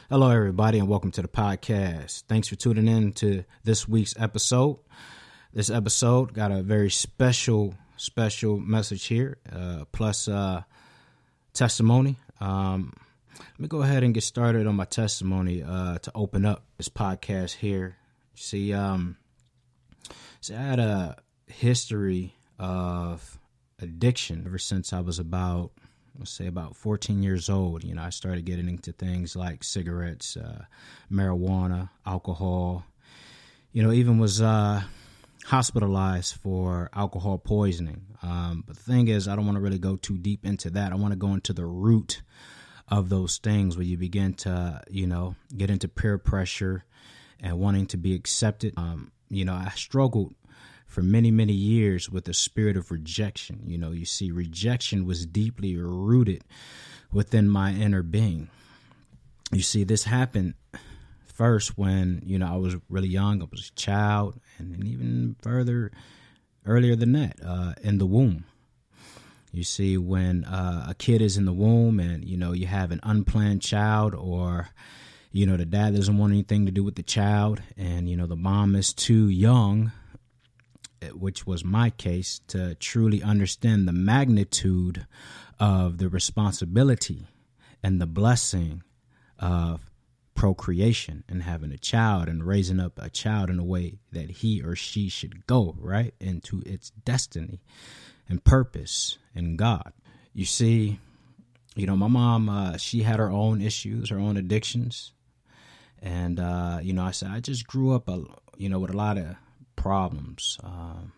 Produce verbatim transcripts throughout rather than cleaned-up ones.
Hello, everybody, and welcome to the podcast. Thanks for tuning in to this week's episode. This episode got a very special, special message here, uh, plus uh, testimony. Um, let me go ahead and get started on my testimony uh, to open up this podcast here. See, um, see, I had a history of addiction ever since I was about let's say about fourteen years old. You know, I started getting into things like cigarettes, uh, marijuana, alcohol, you know, even was uh, hospitalized for alcohol poisoning. Um, but the thing is, I don't want to really go too deep into that. I want to go into the root of those things where you begin to, you know, get into peer pressure and wanting to be accepted. Um, you know, I struggled for many, many years with the spirit of rejection. You know, you see, rejection was deeply rooted within my inner being. You see, this happened first when, you know, I was really young. I was a child, and, and even further, earlier than that, uh, in the womb. You see, when uh, a kid is in the womb and, you know, you have an unplanned child, or, you know, the dad doesn't want anything to do with the child, and, you know, the mom is too young, which was my case, to truly understand the magnitude of the responsibility and the blessing of procreation and having a child and raising up a child in a way that he or she should go right into its destiny and purpose in God. You see, you know, my mom, uh, she had her own issues, her own addictions. And, uh, you know, I said, I just grew up, a, you know, with a lot of problems. Um,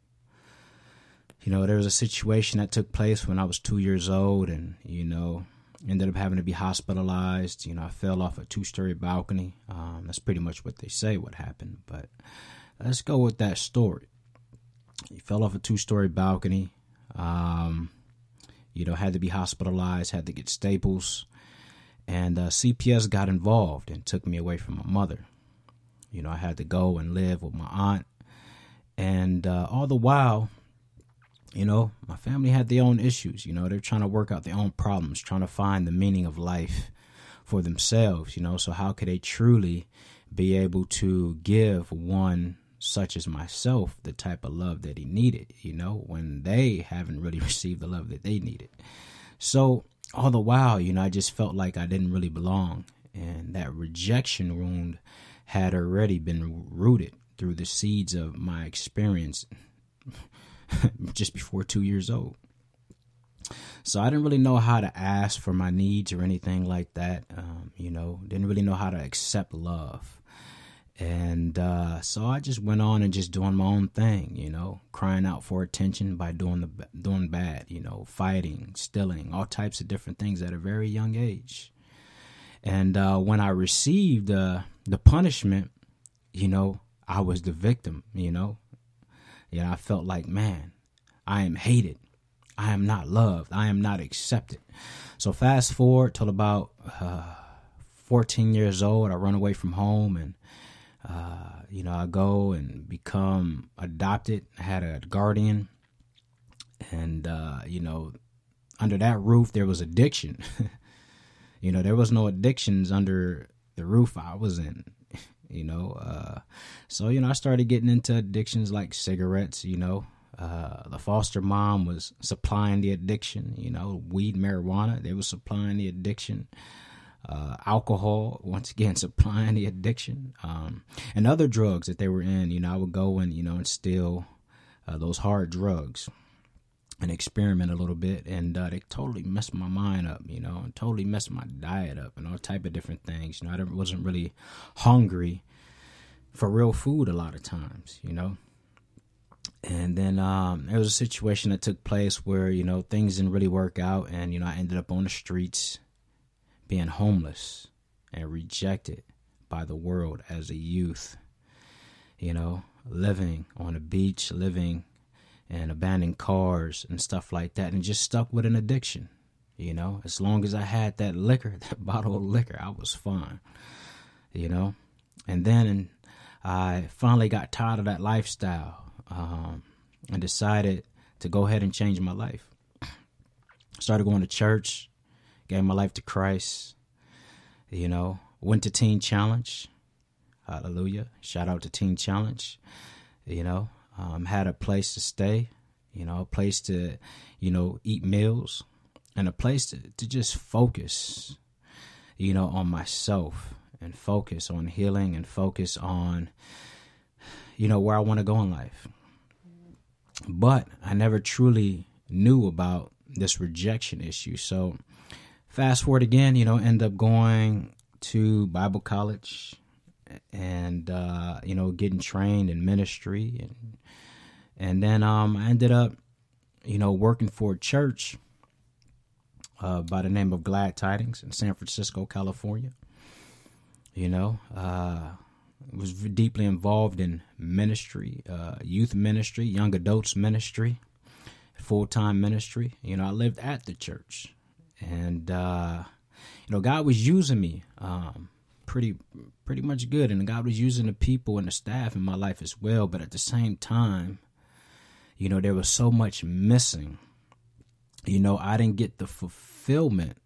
you know, there was a situation that took place when I was two years old, and, you know, ended up having to be hospitalized. You know, I fell off a two-story balcony. Um, that's pretty much what they say what happened. But let's go with that story. He fell off a two-story balcony. Um, you know, had to be hospitalized, had to get staples. And uh, C P S got involved and took me away from my mother. You know, I had to go and live with my aunt. And uh, all the while, you know, my family had their own issues. You know, they're trying to work out their own problems, trying to find the meaning of life for themselves, you know. So how could they truly be able to give one such as myself the type of love that he needed, you know, when they haven't really received the love that they needed? So all the while, you know, I just felt like I didn't really belong. And that rejection wound had already been rooted through the seeds of my experience just before two years old. So I didn't really know how to ask for my needs or anything like that. Um, you know, didn't really know how to accept love. And uh, so I just went on and just doing my own thing, you know, crying out for attention by doing the doing bad, you know, fighting, stealing, all types of different things at a very young age. And uh, when I received uh, the punishment, you know, I was the victim, you know. You know, I felt like, man, I am hated. I am not loved. I am not accepted. So fast forward till about uh, fourteen years old, I run away from home, and, uh, you know, I go and become adopted. I had a guardian, and, uh, you know, under that roof, there was addiction. You know, there was no addictions under the roof I was in, you know. Uh, so, you know, I started getting into addictions like cigarettes, you know. Uh, the foster mom was supplying the addiction, you know, weed, marijuana. They were supplying the addiction. Uh, alcohol, once again, supplying the addiction. Um, and other drugs that they were in, you know, I would go and, you know, and steal uh, those hard drugs and experiment a little bit, and uh, they totally messed my mind up, you know, and totally messed my diet up and all type of different things. You know, I wasn't really hungry for real food a lot of times, you know. And then um, there was a situation that took place where, you know, things didn't really work out, and, you know, I ended up on the streets being homeless and rejected by the world as a youth, you know, living on a beach, living and abandoned cars and stuff like that, and just stuck with an addiction. You know, as long as I had that liquor, that bottle of liquor, I was fine, you know. And then I finally got tired of that lifestyle um, and decided to go ahead and change my life. Started going to church, gave my life to Christ, you know, went to Teen Challenge. Hallelujah. Shout out to Teen Challenge. You know, um, had a place to stay, you know, a place to, you know, eat meals, and a place to, to just focus, you know, on myself and focus on healing and focus on, you know, where I want to go in life. But I never truly knew about this rejection issue. So fast forward again, you know, end up going to Bible college and, uh, you know, getting trained in ministry. And, and then um, I ended up, you know, working for a church uh, by the name of Glad Tidings in San Francisco, California. You know, uh, was deeply involved in ministry, uh, youth ministry, young adults ministry, full-time ministry. You know, I lived at the church, and, uh, you know, God was using me um, pretty, pretty much good. And God was using the people and the staff in my life as well. But at the same time, you know, there was so much missing. You know, I didn't get the fulfillment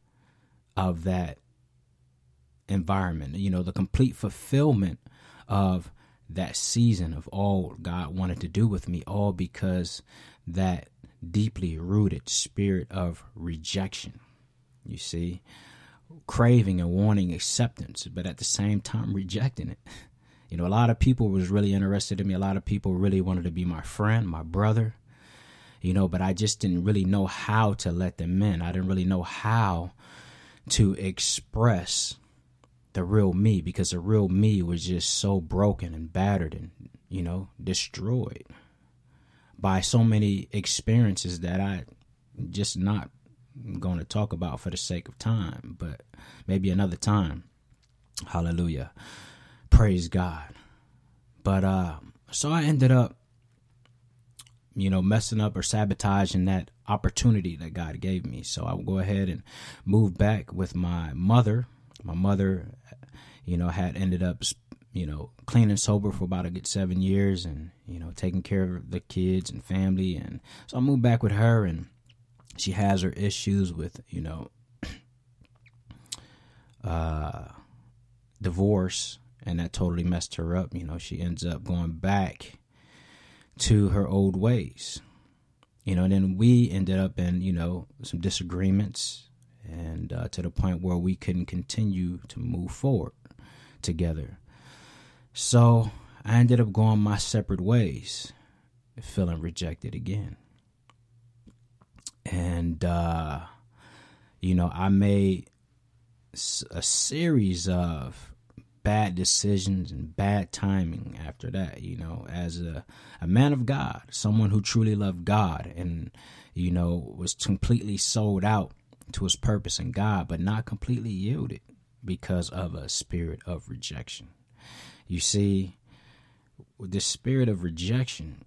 of that environment, you know, the complete fulfillment of that season of all God wanted to do with me, all because that deeply rooted spirit of rejection, you see, craving and wanting acceptance, but at the same time rejecting it. You know, a lot of people was really interested in me. A lot of people really wanted to be my friend, my brother, you know, but I just didn't really know how to let them in. I didn't really know how to express the real me, because the real me was just so broken and battered and, you know, destroyed by so many experiences that I just not going to talk about for the sake of time, but maybe another time. Hallelujah. Praise God. But uh, so I ended up, you know, messing up or sabotaging that opportunity that God gave me. So I would go ahead and move back with my mother. My mother, you know, had ended up, you know, clean and sober for about a good seven years and, you know, taking care of the kids and family. And so I moved back with her, and she has her issues with, you know, uh, divorce, and that totally messed her up. You know, she ends up going back to her old ways, you know, and then we ended up in, you know, some disagreements. And uh, to the point where we couldn't continue to move forward together. So I ended up going my separate ways, feeling rejected again. And, uh, you know, I made a series of bad decisions and bad timing after that, you know, as a, a man of God, someone who truly loved God and, you know, was completely sold out to his purpose in God, but not completely yielded because of a spirit of rejection. You see, with this spirit of rejection,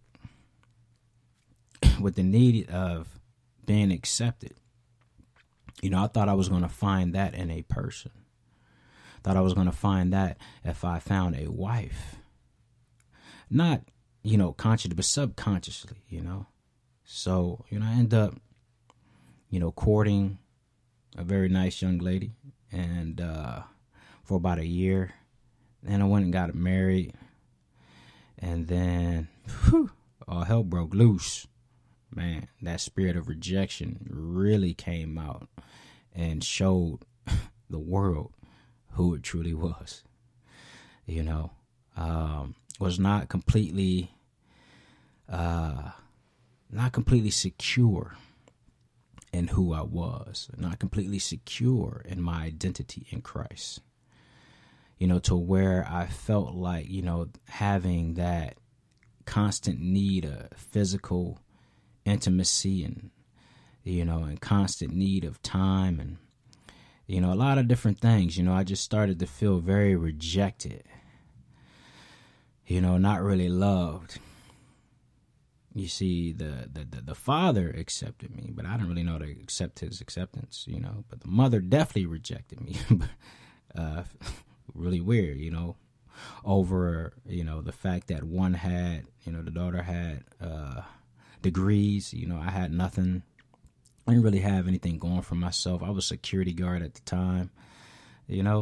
with the need of being accepted, you know, I thought I was going to find that in a person. Thought I was going to find that if I found a wife. Not, you know, consciously, but subconsciously, you know. So, you know, I end up, you know, courting a very nice young lady, and uh, for about a year. Then I went and got married, and then whew, all hell broke loose. Man, that spirit of rejection really came out and showed the world who it truly was. You know, um, was not completely, uh, not completely secure in who I was, not completely secure in my identity in Christ, you know, to where I felt like, you know, having that constant need of physical intimacy and, you know, and constant need of time and, you know, a lot of different things. You know, I just started to feel very rejected, you know, not really loved. You see, the, the, the, the father accepted me, but I didn't really know to accept his acceptance, you know. But the mother definitely rejected me. uh, really weird, you know, over, you know, the fact that one had, you know, the daughter had uh, degrees. You know, I had nothing. I didn't really have anything going for myself. I was a security guard at the time, you know.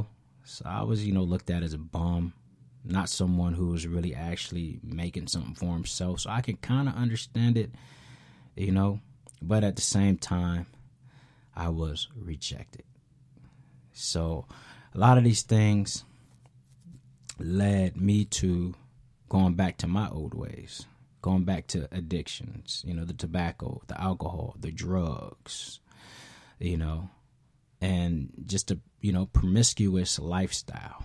So I was, you know, looked at as a bum, not someone who was really actually making something for himself. So I can kind of understand it, you know, but at the same time, I was rejected. So a lot of these things led me to going back to my old ways, going back to addictions, you know, the tobacco, the alcohol, the drugs, you know, and just a, you know, promiscuous lifestyle.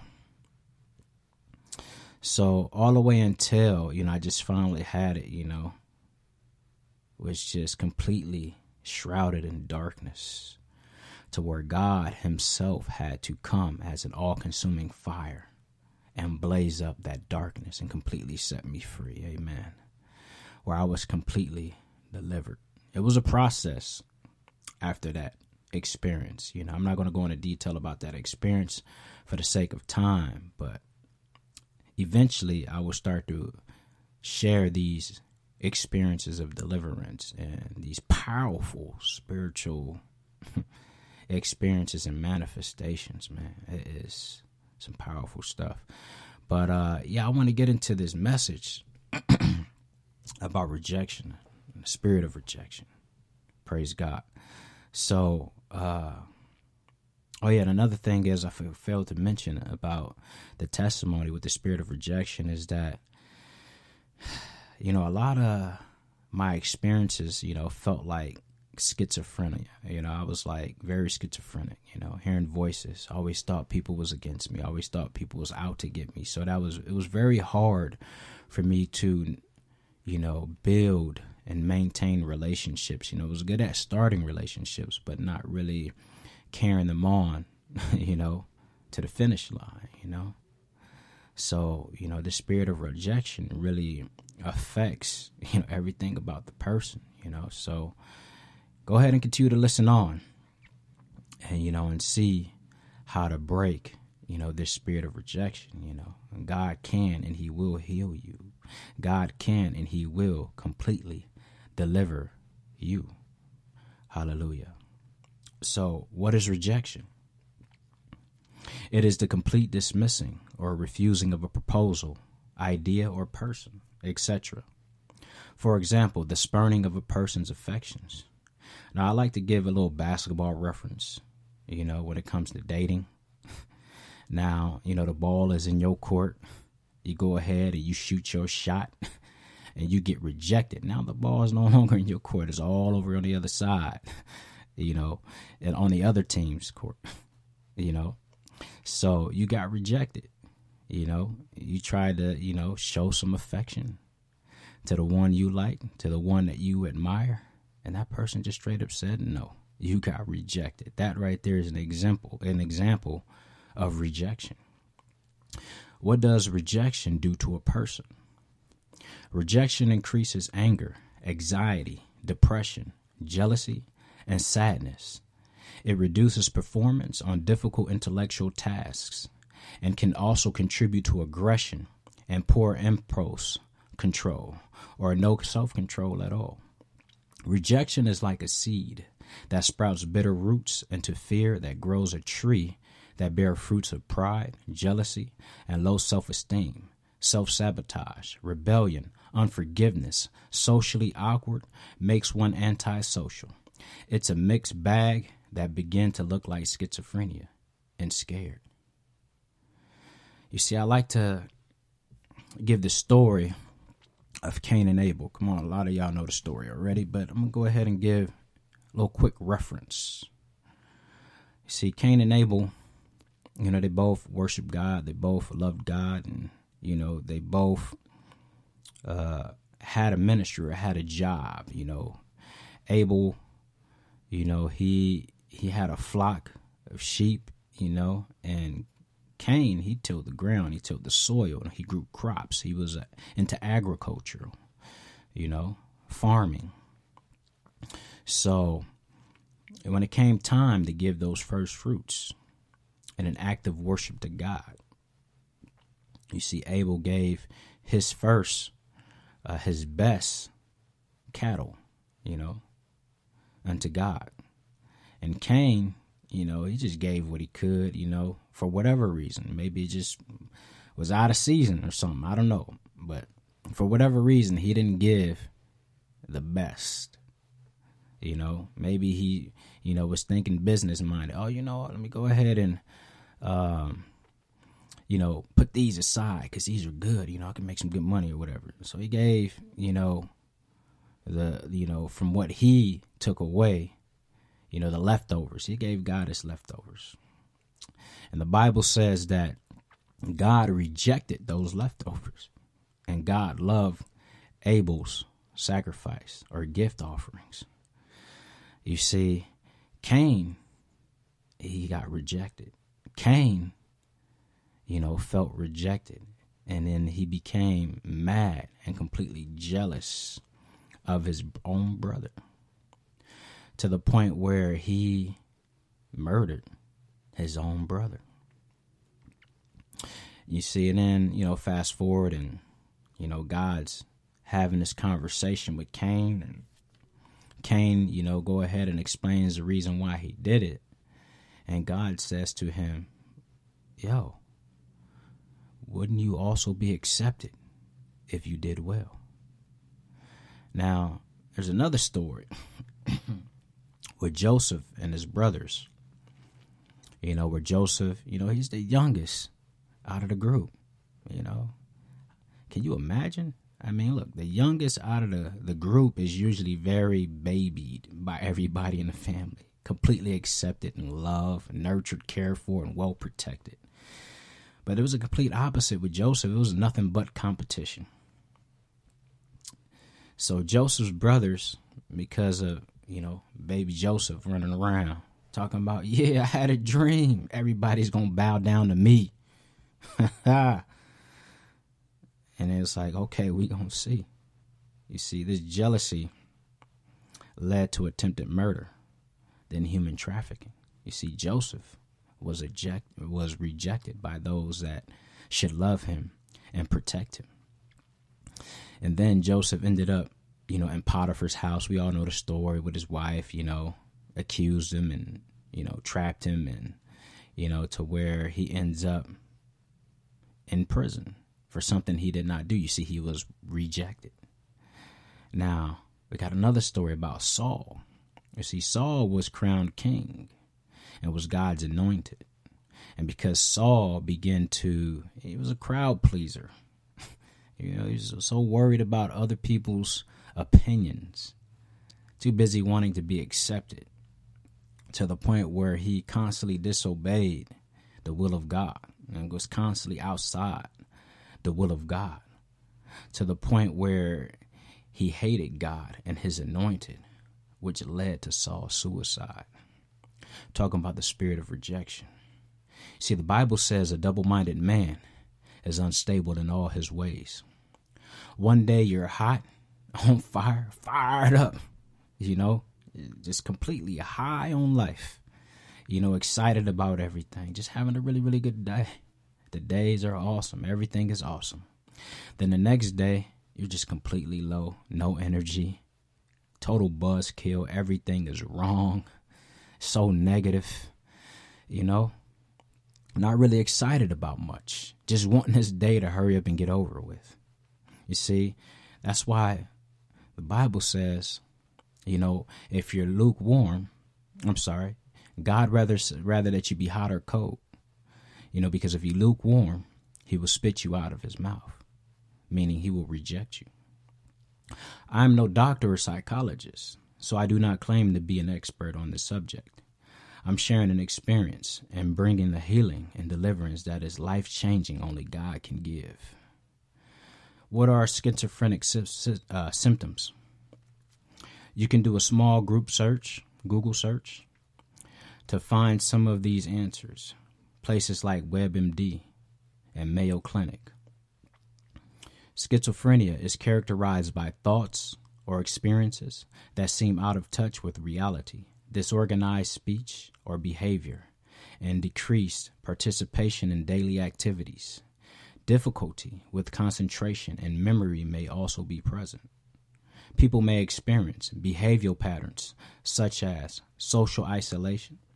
So all the way until, you know, I just finally had it, you know, was just completely shrouded in darkness, to where God himself had to come as an all-consuming fire and blaze up that darkness and completely set me free. Amen. Where I was completely delivered. It was a process after that experience. You know, I'm not going to go into detail about that experience for the sake of time, but eventually I will start to share these experiences of deliverance and these powerful spiritual experiences and manifestations, man. It is some powerful stuff. But uh, yeah, I want to get into this message about rejection, the spirit of rejection. Praise God. So, uh, oh yeah, and another thing is I failed to mention about the testimony with the spirit of rejection is that, you know, a lot of my experiences, you know, felt like schizophrenia. You know, I was like very schizophrenic, you know, hearing voices. I always thought people was against me. I always thought people was out to get me. So that was, it was very hard for me to, you know, build and maintain relationships. You know, I was good at starting relationships, but not really carrying them on, you know, to the finish line, you know. So, you know, the spirit of rejection really affects, you know, everything about the person, you know. So go ahead and continue to listen on and, you know, and see how to break, you know, this spirit of rejection, you know. And God can and he will heal you. God can and he will completely deliver you. Hallelujah. So what is rejection? It is the complete dismissing or refusing of a proposal, idea, or person, et cetera. For example, the spurning of a person's affections. Now, I like to give a little basketball reference, you know, when it comes to dating. Now, you know, the ball is in your court. You go ahead and you shoot your shot and you get rejected. Now the ball is no longer in your court. It's all over on the other side, you know, and on the other team's court, you know. So you got rejected, you know. You tried to, you know, show some affection to the one you like, to the one that you admire. And that person just straight up said, no, you got rejected. That right there is an example, an example of rejection. What does rejection do to a person? Rejection increases anger, anxiety, depression, jealousy, and sadness. It reduces performance on difficult intellectual tasks and can also contribute to aggression and poor impulse control or no self-control at all. Rejection is like a seed that sprouts bitter roots into fear that grows a tree that bears fruits of pride, jealousy, and low self-esteem, self-sabotage, rebellion, unforgiveness, socially awkward, makes one antisocial. It's a mixed bag that begin to look like schizophrenia and scared. You see, I like to give the story of Cain and Abel. Come on, a lot of y'all know the story already, but I'm going to go ahead and give a little quick reference. You see, Cain and Abel, you know, they both worship God. They both loved God, and, you know, they both uh, had a ministry or had a job, you know. Abel, you know, he he had a flock of sheep, you know, and Cain, he tilled the ground, he tilled the soil, and he grew crops. He was uh, into agriculture, you know, farming. So when it came time to give those first fruits in an act of worship to God, you see, Abel gave his first, uh, his best cattle, you know, unto God. And Cain, you know, he just gave what he could, you know, for whatever reason. Maybe it just was out of season or something. I don't know. But for whatever reason, he didn't give the best. You know, maybe he, you know, was thinking business minded. Oh, you know what? Let me go ahead and, um, you know, put these aside because these are good. You know, I can make some good money or whatever. So he gave, you know, the, you know, from what he took away, you know, the leftovers. He gave God his leftovers. And the Bible says that God rejected those leftovers. And God loved Abel's sacrifice or gift offerings. You see, Cain, he got rejected. Cain, you know, felt rejected. And then he became mad and completely jealous of his own brother, to the point where he murdered his own brother. You see, and then, you know, fast forward and, you know, God's having this conversation with Cain, and Cain, you know, go ahead and explains the reason why he did it. And God says to him, yo, wouldn't you also be accepted if you did well? Now, there's another story with Joseph and his brothers, you know, where Joseph, you know, he's the youngest out of the group, you know. Can you imagine? I mean, look, the youngest out of the, the group is usually very babied by everybody in the family, completely accepted and loved, nurtured, cared for, and well protected. But it was a complete opposite with Joseph. It was nothing but competition. So Joseph's brothers, because of, you know, baby Joseph running around talking about, yeah, I had a dream. Everybody's going to bow down to me. And it's like, okay, we going to see. You see, this jealousy led to attempted murder, then human trafficking. You see, Joseph was eject, was rejected by those that should love him and protect him. And then Joseph ended up, you know, in Potiphar's house. We all know the story with his wife, you know, accused him and, you know, trapped him, and, you know, to where he ends up in prison for something he did not do. You see, he was rejected. Now, we got another story about Saul. You see, Saul was crowned king and was God's anointed. And because Saul began to, he was a crowd pleaser. You know, he was so worried about other people's opinions, too busy wanting to be accepted, to the point where he constantly disobeyed the will of God and was constantly outside the will of God, to the point where he hated God and his anointed, which led to Saul's suicide. Talking about the spirit of rejection. See, the Bible says a double-minded man is unstable in all his ways. One day you're hot, on fire, fired up, you know, just completely high on life, you know, excited about everything, just having a really, really good day. The days are awesome. Everything is awesome. Then the next day, you're just completely low, no energy, total buzzkill. Everything is wrong, so negative, you know, not really excited about much, just wanting this day to hurry up and get over with. You see, that's why the Bible says, you know, if you're lukewarm, I'm sorry, God rather rather that you be hot or cold. You know, because if you lukewarm, he will spit you out of his mouth, meaning he will reject you. I'm no doctor or psychologist, so I do not claim to be an expert on this subject. I'm sharing an experience and bringing the healing and deliverance that is life-changing only God can give. What are schizophrenic uh, symptoms? You can do a small group search, Google search, to find some of these answers. Places like WebMD and Mayo Clinic. Schizophrenia is characterized by thoughts or experiences that seem out of touch with reality, disorganized speech or behavior, and decreased participation in daily activities. Difficulty with concentration and memory may also be present. People may experience behavioral patterns such as social isolation,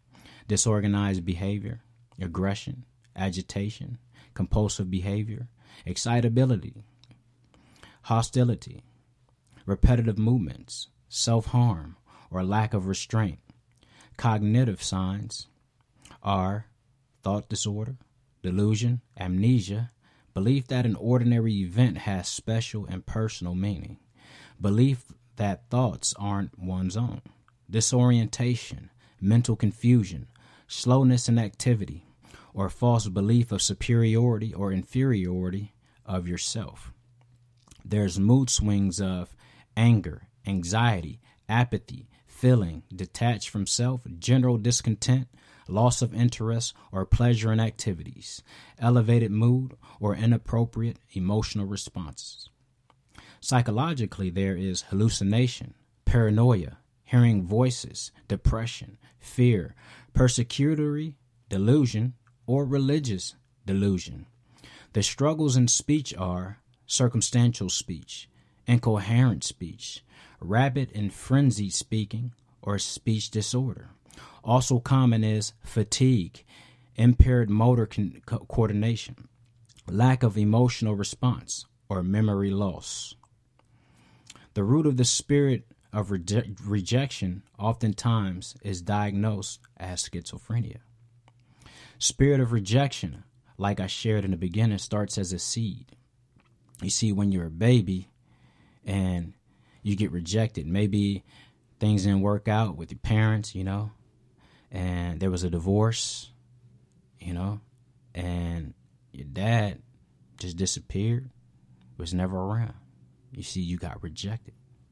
disorganized behavior, aggression, agitation, compulsive behavior, excitability, hostility, repetitive movements, self-harm, or lack of restraint. Cognitive signs are thought disorder, delusion, amnesia, belief that an ordinary event has special and personal meaning, belief that thoughts aren't one's own, disorientation, mental confusion, slowness in activity, or false belief of superiority or inferiority of yourself. There's mood swings of anger, anxiety, apathy, feeling detached from self, general discontent, loss of interest or pleasure in activities, elevated mood, or inappropriate emotional responses. Psychologically, there is hallucination, paranoia, hearing voices, depression, fear, persecutory delusion, or religious delusion. The struggles in speech are circumstantial speech, incoherent speech, rapid and frenzied speaking, or speech disorder. Also common is fatigue, impaired motor con- co- coordination, lack of emotional response, or memory loss. The root of the spirit of reje- rejection oftentimes is diagnosed as schizophrenia. Spirit of rejection, like I shared in the beginning, starts as a seed. You see, when you're a baby and you get rejected, maybe things didn't work out with your parents, you know, and there was a divorce, you know, and your dad just disappeared, was never around. You see, you got rejected.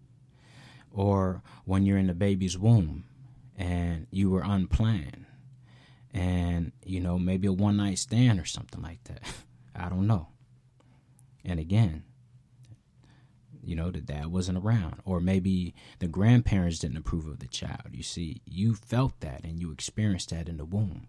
Or when you're in the baby's womb and you were unplanned and, you know, maybe a one-night stand or something like that. I don't know. And again, you know, the dad wasn't around. Or maybe the grandparents didn't approve of the child. You see, you felt that and you experienced that in the womb.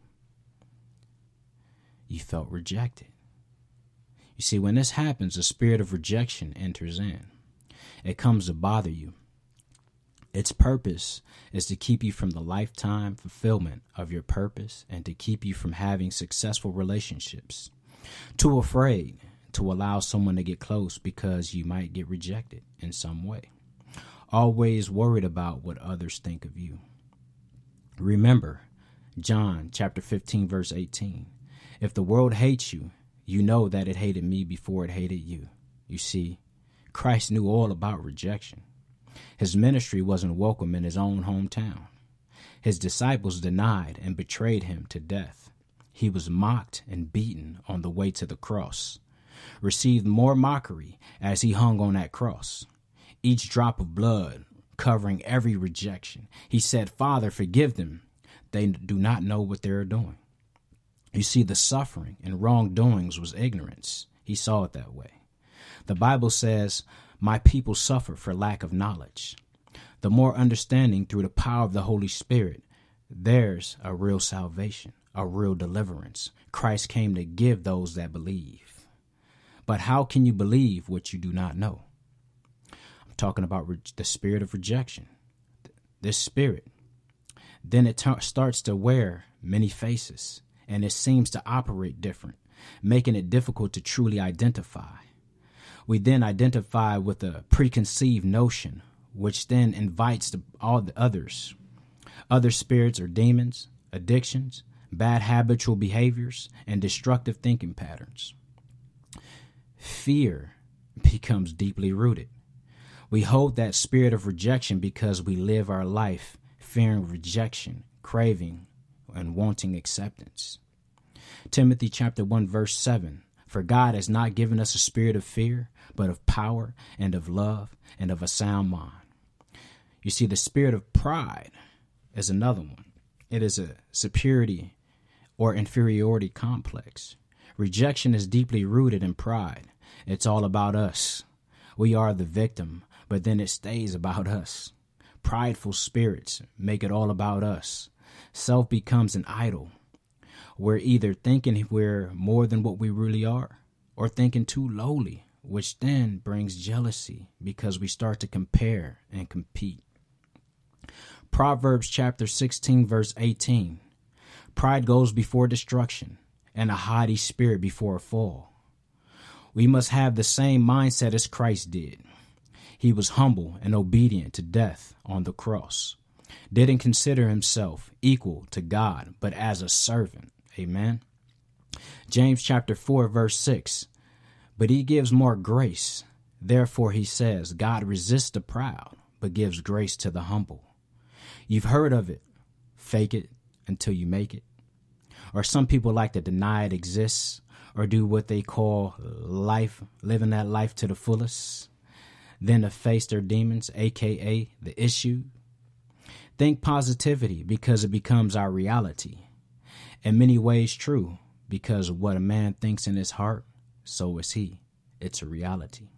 You felt rejected. You see, when this happens, a spirit of rejection enters in. It comes to bother you. Its purpose is to keep you from the lifetime fulfillment of your purpose and to keep you from having successful relationships. Too afraid to allow someone to get close because you might get rejected in some way. Always worried about what others think of you. Remember, John chapter fifteen, verse eighteen. If the world hates you, you know that it hated me before it hated you. You see, Christ knew all about rejection. His ministry wasn't welcome in his own hometown. His disciples denied and betrayed him to death. He was mocked and beaten on the way to the cross, received more mockery as he hung on that cross, each drop of blood covering every rejection. He said, Father, forgive them. They do not know what they are doing. You see, the suffering and wrongdoings was ignorance. He saw it that way. The Bible says, my people suffer for lack of knowledge. The more understanding through the power of the Holy Spirit, there's a real salvation, a real deliverance. Christ came to give those that believe. But how can you believe what you do not know? I'm talking about re- the spirit of rejection. This spirit, then it t- starts to wear many faces, and it seems to operate different, making it difficult to truly identify. We then identify with a preconceived notion, which then invites the, all the others. Other spirits or demons, addictions, bad habitual behaviors, and destructive thinking patterns. Fear becomes deeply rooted. We hold that spirit of rejection because we live our life fearing rejection, craving, and wanting acceptance. Timothy chapter one, verse seven. For God has not given us a spirit of fear, but of power and of love and of a sound mind. You see, the spirit of pride is another one. It is a superiority or inferiority complex. Rejection is deeply rooted in pride. It's all about us. We are the victim, but then it stays about us. Prideful spirits make it all about us. Self becomes an idol. We're either thinking we're more than what we really are or thinking too lowly, which then brings jealousy because we start to compare and compete. Proverbs chapter sixteen, verse eighteen. Pride goes before destruction, and a haughty spirit before a fall. We must have the same mindset as Christ did. He was humble and obedient to death on the cross. Didn't consider himself equal to God, but as a servant. Amen. James chapter four, verse six. But he gives more grace. Therefore, he says, God resists the proud, but gives grace to the humble. You've heard of it. Fake it until you make it. Or some people like to deny it exists, or do what they call life, living that life to the fullest, then to face their demons, aka the issue. Think positivity because it becomes our reality. In many ways true, because what a man thinks in his heart, so is he. It's a reality.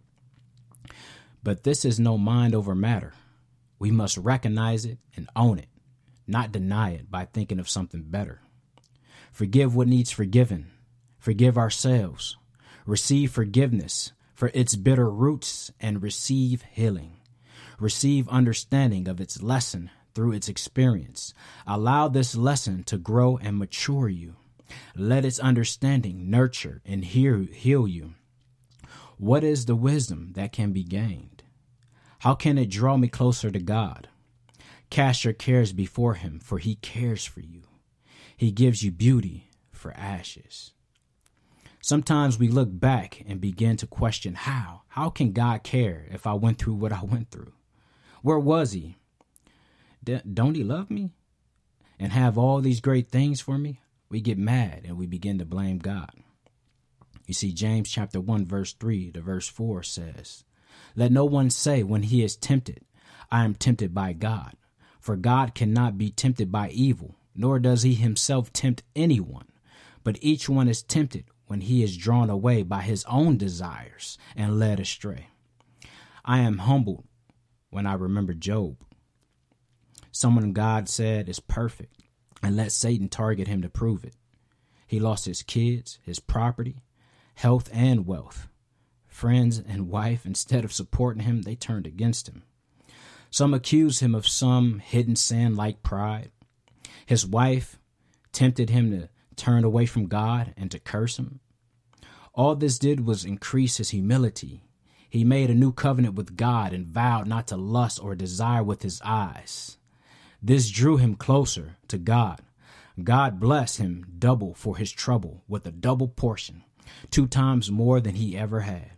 But this is no mind over matter. We must recognize it and own it, not deny it by thinking of something better. Forgive what needs forgiven. Forgive ourselves. Receive forgiveness for its bitter roots and receive healing. Receive understanding of its lesson through its experience. Allow this lesson to grow and mature you. Let its understanding nurture and heal, heal you. What is the wisdom that can be gained? How can it draw me closer to God? Cast your cares before him, for he cares for you. He gives you beauty for ashes. Sometimes we look back and begin to question how. How can God care if I went through what I went through? Where was he? D- don't he love me and have all these great things for me? We get mad and we begin to blame God. You see, James chapter one, verse three to verse four says, let no one say when he is tempted, I am tempted by God. For God cannot be tempted by evil, nor does he himself tempt anyone. But each one is tempted when he is drawn away by his own desires and led astray. I am humbled when I remember Job. Someone God said is perfect, and let Satan target him to prove it. He lost his kids, his property, health, and wealth. Friends and wife, instead of supporting him, they turned against him. Some accuse him of some hidden sin like pride. His wife tempted him to turn away from God and to curse him. All this did was increase his humility. He made a new covenant with God and vowed not to lust or desire with his eyes. This drew him closer to God. God blessed him double for his trouble with a double portion, two times more than he ever had.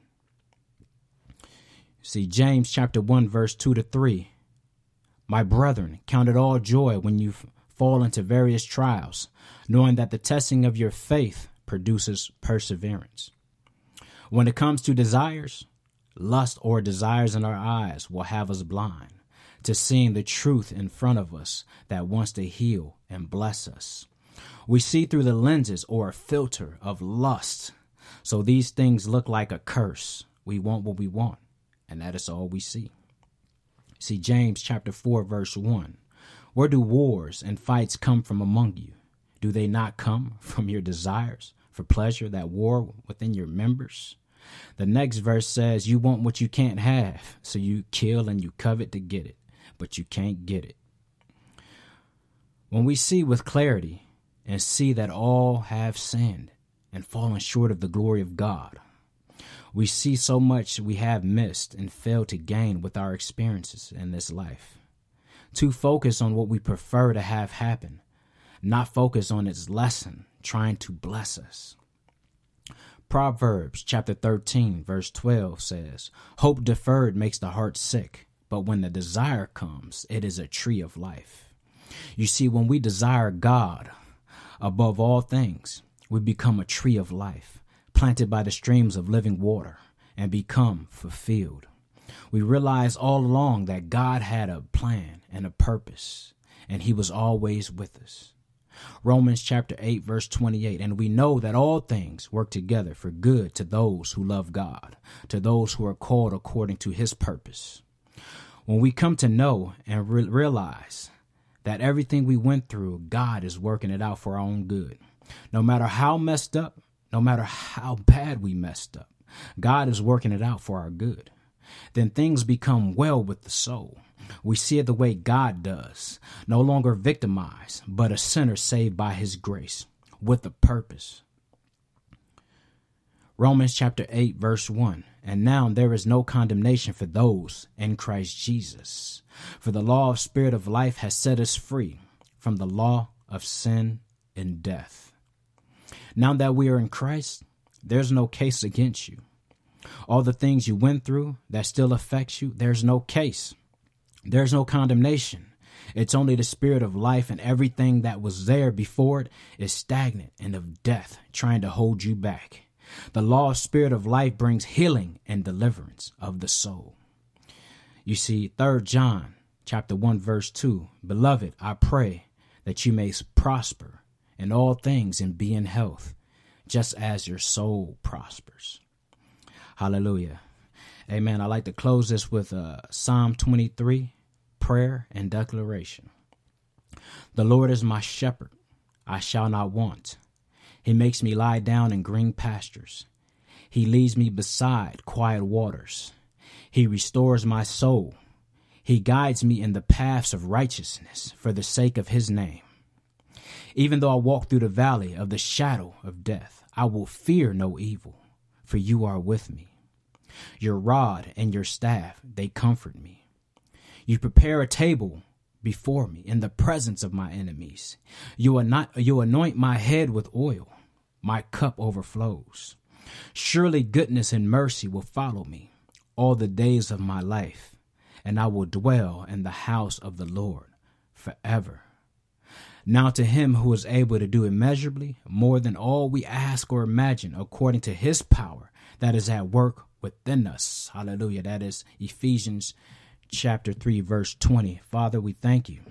See, James chapter one, verse two to three. My brethren, count it all joy when you fall into various trials, knowing that the testing of your faith produces perseverance. When it comes to desires, lust or desires in our eyes will have us blind to seeing the truth in front of us that wants to heal and bless us. We see through the lenses or a filter of lust. So these things look like a curse. We want what we want, and that is all we see. See, James chapter four, verse one. Where do wars and fights come from among you? Do they not come from your desires for pleasure that war within your members? The next verse says, you want what you can't have, so you kill and you covet to get it, but you can't get it. When we see with clarity and see that all have sinned and fallen short of the glory of God, we see so much we have missed and failed to gain with our experiences in this life. Too focused on what we prefer to have happen, not focus on its lesson, trying to bless us. Proverbs chapter thirteen, verse twelve says, hope deferred makes the heart sick, but when the desire comes, it is a tree of life. You see, when we desire God above all things, we become a tree of life, planted by the streams of living water, and become fulfilled. We realize all along that God had a plan and a purpose, and he was always with us. Romans chapter eight, verse twenty-eight, and we know that all things work together for good to those who love God, to those who are called according to his purpose. When we come to know and re- realize that everything we went through, God is working it out for our own good. No matter how messed up, no matter how bad we messed up, God is working it out for our good. Then things become well with the soul. We see it the way God does, no longer victimized, but a sinner saved by his grace with a purpose. Romans chapter eight, verse one. And now there is no condemnation for those in Christ Jesus. For the law of spirit of life has set us free from the law of sin and death. Now that we are in Christ, there's no case against you. All the things you went through that still affects you, there's no case. There's no condemnation. It's only the spirit of life, and everything that was there before it is stagnant and of death, trying to hold you back. The law of spirit of life brings healing and deliverance of the soul. You see, Third John chapter one, verse two, Beloved, I pray that you may prosper in all things and be in health, just as your soul prospers. Hallelujah. Amen. I like to close this with uh, Psalm twenty-three, prayer and declaration. The Lord is my shepherd. I shall not want. He makes me lie down in green pastures. He leads me beside quiet waters. He restores my soul. He guides me in the paths of righteousness for the sake of his name. Even though I walk through the valley of the shadow of death, I will fear no evil, for you are with me. Your rod and your staff, they comfort me. You prepare a table before me in the presence of my enemies. You anoint, you anoint my head with oil. My cup overflows. Surely goodness and mercy will follow me all the days of my life, and I will dwell in the house of the Lord forever. Now to him who is able to do immeasurably more than all we ask or imagine, according to his power that is at work within us. Hallelujah. That is Ephesians chapter three, verse twenty. Father, we thank you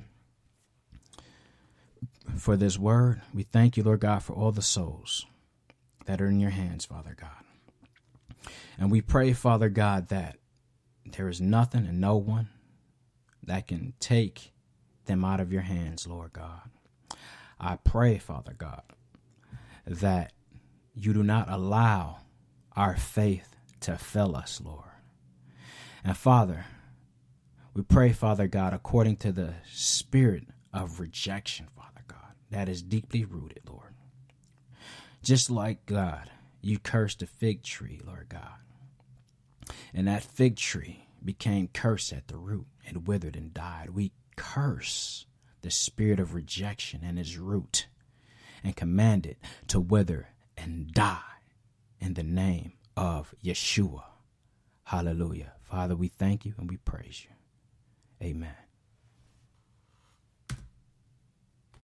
for this word. We thank you, Lord God, for all the souls that are in your hands, Father God. And we pray, Father God, that there is nothing and no one that can take them out of your hands, Lord God. I pray, Father God, that you do not allow our faith to fail us, Lord. And Father, we pray, Father God, according to the spirit of rejection, Father God, that is deeply rooted, Lord. Just like God, you cursed the fig tree, Lord God. And that fig tree became cursed at the root and withered and died. We curse the spirit of rejection and its root and command it to wither and die in the name of Yeshua. Hallelujah. Father, we thank you and we praise you. Amen.